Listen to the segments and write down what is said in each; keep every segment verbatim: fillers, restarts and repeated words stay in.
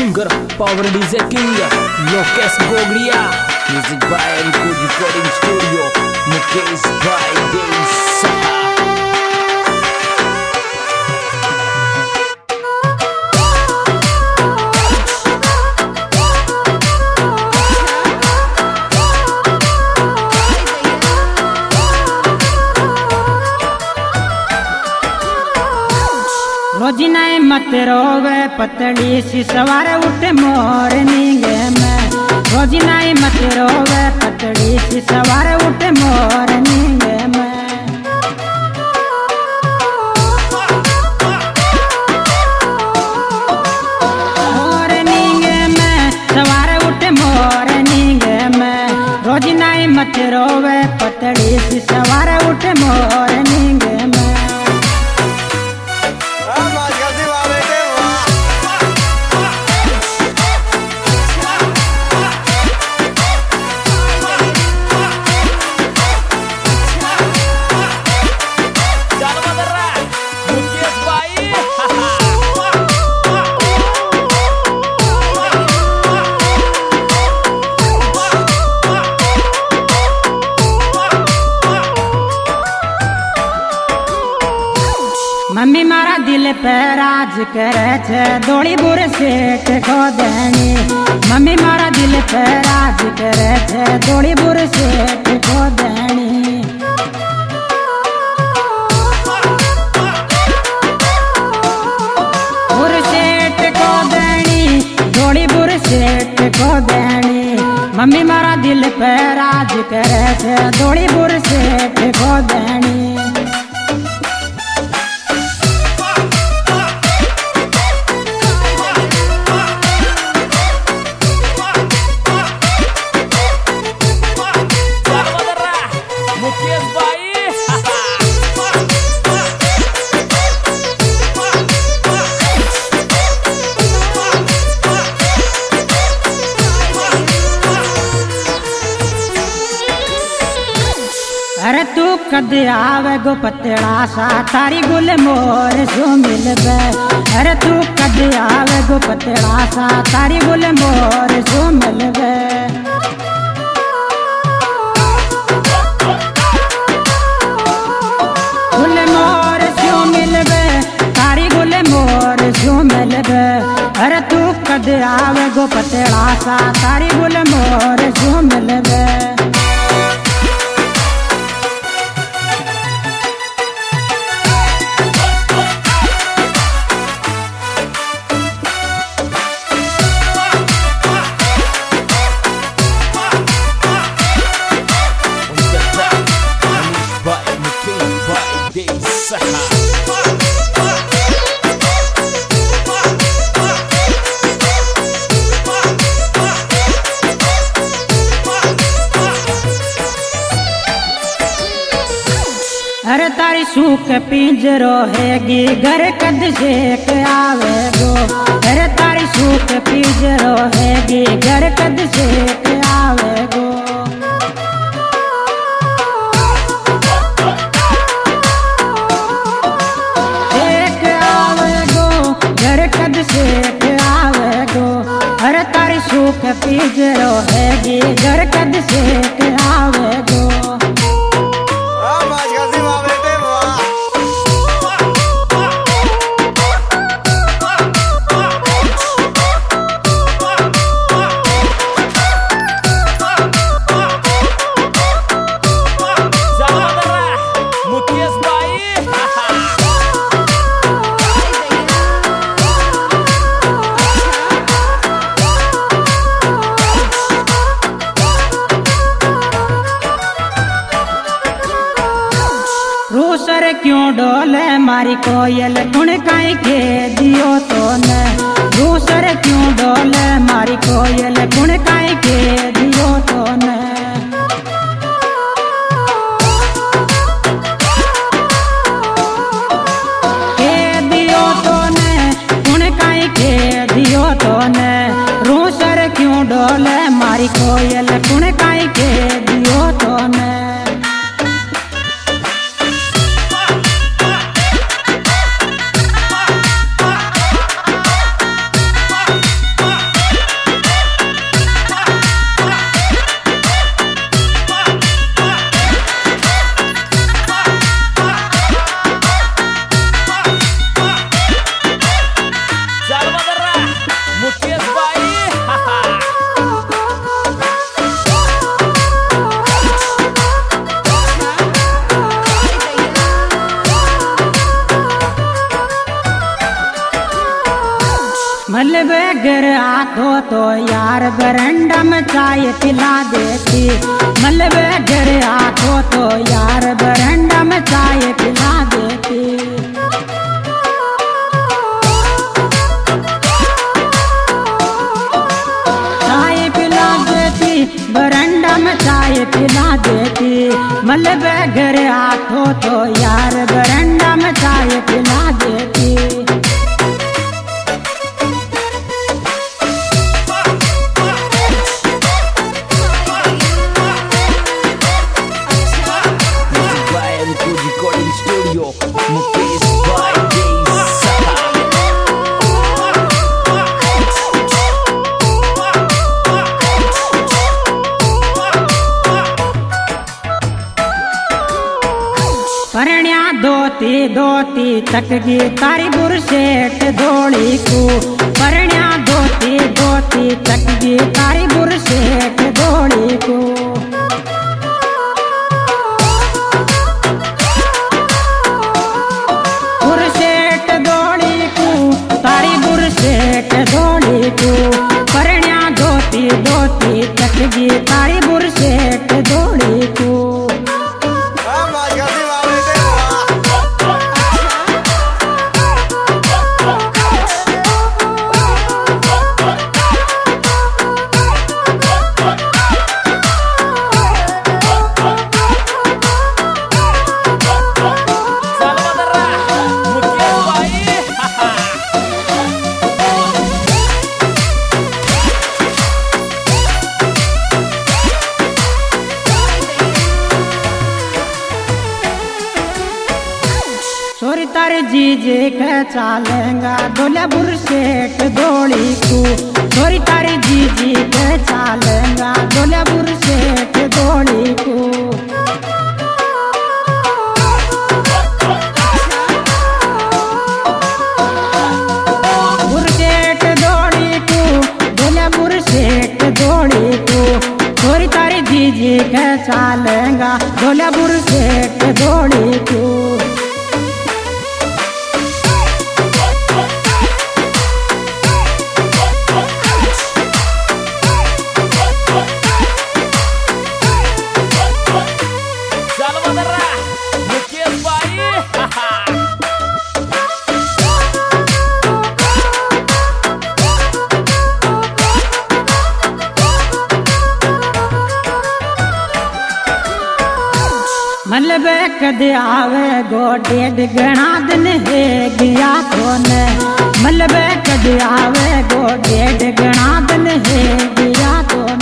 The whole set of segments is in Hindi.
Singer power DJ king Lokesh Gogadiya, music by record recording studio Mukesh भाई देसा। रोजी नहीं मत रोवे पतली सी सवारे उठे मॉर्निंग में, रोजी नहीं मत रोवे पतली सी सवारे उठे मॉर्निंग में। मॉर्निंग में सवारे उठे मॉर्निंग में, रोजी नहीं मत रोवे पतली सी सवारे उठे मॉर्निंग में। मम्मी मारा दिल पे राज करे छे दौड़ी बुर सेठ खो देनी, मम्मी मारा दिल पे राज करे छे दौड़ी बुर सेठ खो देनी। बुर सेठ खो देनी, दौड़ी बुर सेठ खो देनी, मम्मी मारा दिल पे राज करे छे दौड़ी बुर सेठ खो देनी। अरे तू कद आवे गो पतला सा तारी गुल मोर सो मिलबे, अरे तू कद आवे गो पतला सा तारी गुल मोर सो मिलबे। गुल मोर सो मिलबे तारी गुल मोर सो मिलबे, अरे तू कद आवे गो पतला सा तारी गुल मोर सो मिलबे। अरे तारी सूख पिंजरो हैगी घर कद सेक आवे गो, अरे तारी सूख पिंजरो हैगी घर कद सेक आवे गो। सेक आवे गो घर कद सेक आवे गो, अरे तारी सूख पिंजरो हैगी घर कद सेक आवे गो। रूसर क्यों डोले मारी कोयल कुण काई के दियो तो न, रूसर क्यों डोले मारी कोयल कुण काई के दियो तो न। के दियो तो न कुण काई के दियो तो न, रूसर क्यों डोले मारी कोयल कुण काई के दियो तो न। मलबे घर आतो तो यार बरंडा में चाय पिला देती। मलबे घर आतो तो यार बरंडा में चाय पिला देती। चाय पिला देती बरंडा में चाय पिला देती। मलबे घर आतो तो यार बरंडा में चाय पिला देती। मुकेश भाई परण्या दोती दोती तकगी तारी बुरसेट धोड़ी को। परण्या दोती दोती तकगी तारी बुरसेट धोड़ी को। बुरसेट धोड़ी को तारी बुरसेट धोड़ी को। परण्या दोती दोती तकगी तारी बुरसेट धोड़ी को। छोरी तारे जीजे के चालेंगा डोला बुरसेट धोड़ी को। छोरी तारे जीजी के चालेंगा डोला बुरसेट धोड़ी को। बुरसेट धोड़ी को डोला बुरसेट धोड़ी को। छोरी तारे जीजी के चालेंगा डोला बुरसेट धोड़ी को। मलबे कदे आवे गोडे गणा दिन है गया कौन। मलबे कदे आवे गोडे गणा दिन है गया कौन।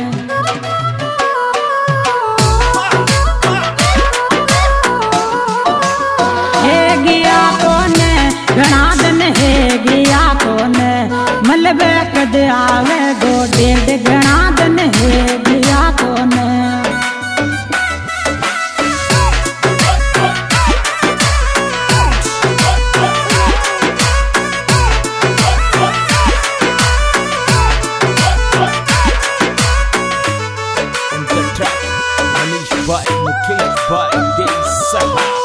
है गया कौन गणा दिन है गया कौन। मलबे कदे आवे गोडे गणा दिन है गया कौन। भाई मुकेश भाई देसा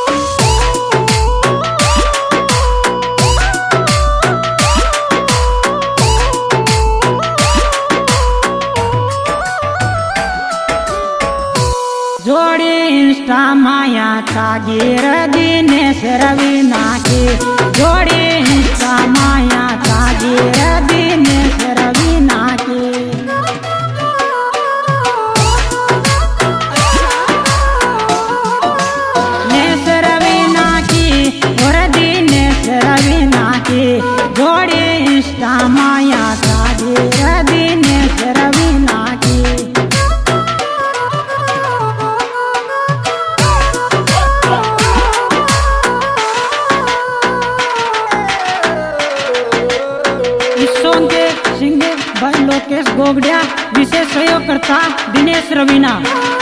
जोड़ी इंस्टा माया चागीर दिनेश रवीना की। जोड़ी इंस्टा माया चागीर दिनेश रवीना की। नेश रवीना की और दिनेश रवीना की। जोड़ी इंस्टा माया चागीर दिनेश रवीना की। सिंगर भाई लोकेश गोगड़िया। विशेष सहयोग करता दिनेश रवीना।